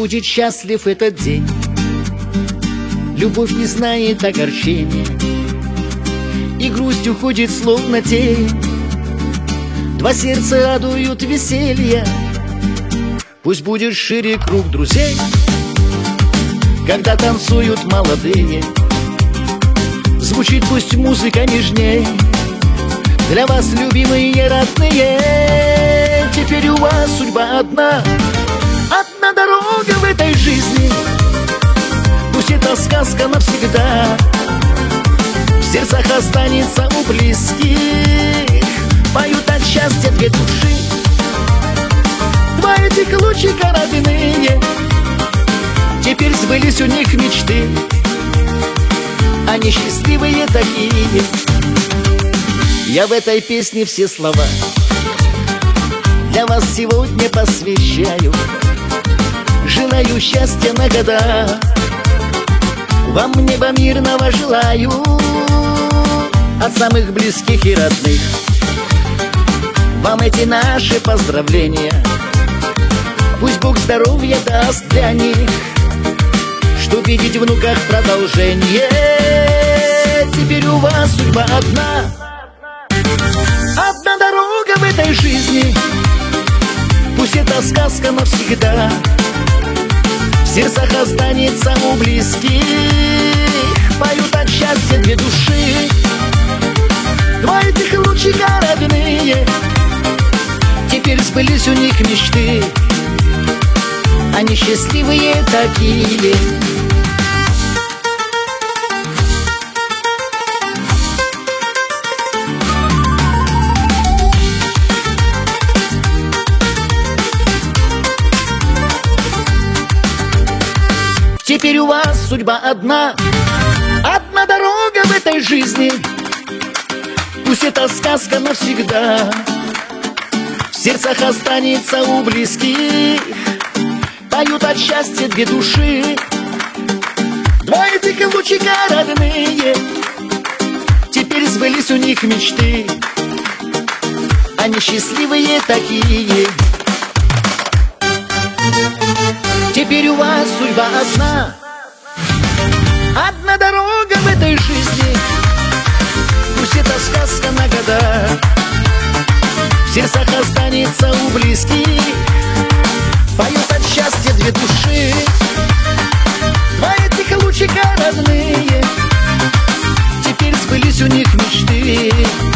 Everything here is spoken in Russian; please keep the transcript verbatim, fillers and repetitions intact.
будет счастлив этот день. Любовь не знает огорчения, и грусть уходит словно тень. Два сердца радуют веселье, пусть будет шире круг друзей. Когда танцуют молодые, звучит пусть музыка нежней. Для вас, любимые родные, теперь у вас судьба одна. Одна дорога в этой жизни, пусть эта сказка навсегда в сердцах останется у близких. Поют от счастья две души, два этих лучика родные. Теперь сбылись у них мечты, они счастливые такие. Я в этой песне все слова для вас сегодня посвящаю. Желаю счастья на года, вам неба мирного желаю. От самых близких и родных вам эти наши поздравления. Пусть Бог здоровья даст для них, чтоб видеть в внуках продолжение. Теперь у вас судьба одна, одна дорога в этой жизни, пусть эта сказка навсегда в сердцах останется у близких. Поют от счастья две души, два этих лучика родные. Теперь сбылись у них мечты, они счастливые такие. Теперь у вас судьба одна, одна дорога в этой жизни, пусть эта сказка навсегда в сердцах останется у близких. Поют от счастья две души, два этих лучика родные. Теперь сбылись у них мечты, они счастливые такие. Теперь у вас судьба одна, одна дорога в этой жизни, пусть эта сказка на года в сердцах останется у близких. Поют от счастья две души, два этих лучика родные. Теперь сбылись у них мечты,